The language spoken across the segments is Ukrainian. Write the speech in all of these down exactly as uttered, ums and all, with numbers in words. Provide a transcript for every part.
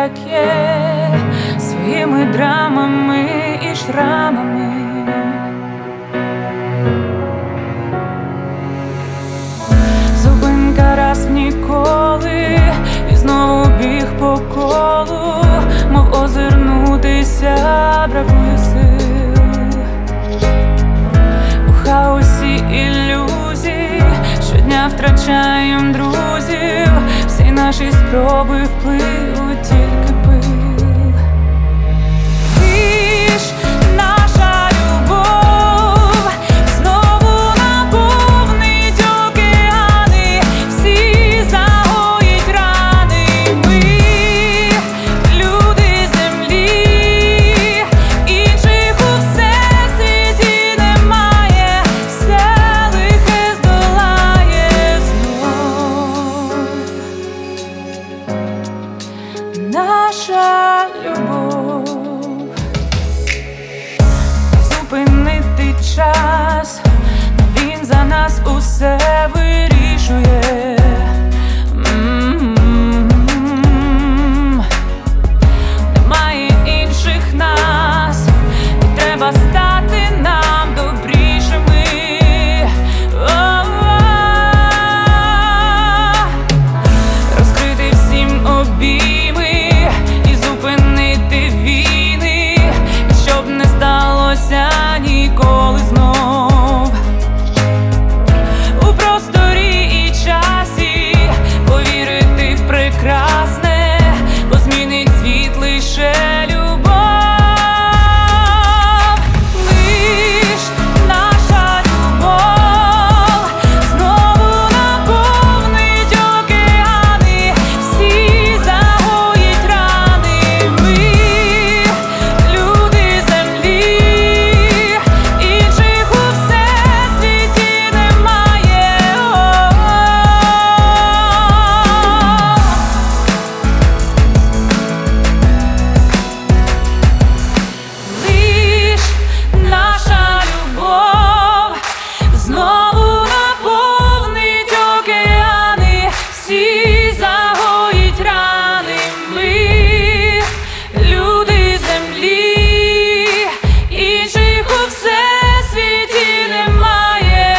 як є, своїми драмами і шрамами. Зупинка раз в ніколи, і знову біг по колу, мов озирнутися бракує сил. У хаосі ілюзій щодня втрачаєм друзів, всі наші спроби впливуть тільки пил. Ти ж наша любов знову наповнить океани, всі загоїть рани. Ми люди землі, інших у всесвіті немає, все лихе здолає знов. Наша любов зупинити час, він за нас усе вирішує. М-м-м. Немає інших нас, і треба стати нам добрішими. О-о-о. Розкрити всім обійми і зупинити війни, щоб не сталося ніколи знов. У просторі і часі повірити в прекрасне, бо змінить світ лише любов. Лиш наша любов знову наповнить океани, всі загоїть рани. Ми люди землі, інших у всесвіті немає. Лиш наша любов знову наповнить океани, всі загоїть рани. Ми люди землі, інших у всесвіті немає.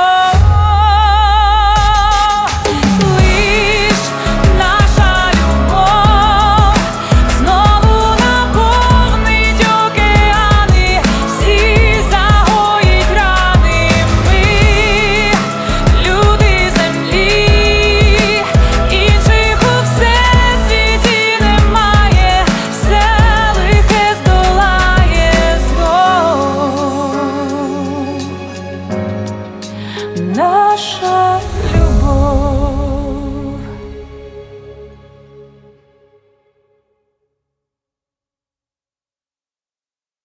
Лиш наша любов знову наповнить океани, всі загоїть рани. Ми люди землі, інших у всесвіті немає, все лихе здолає знов. Наша любов.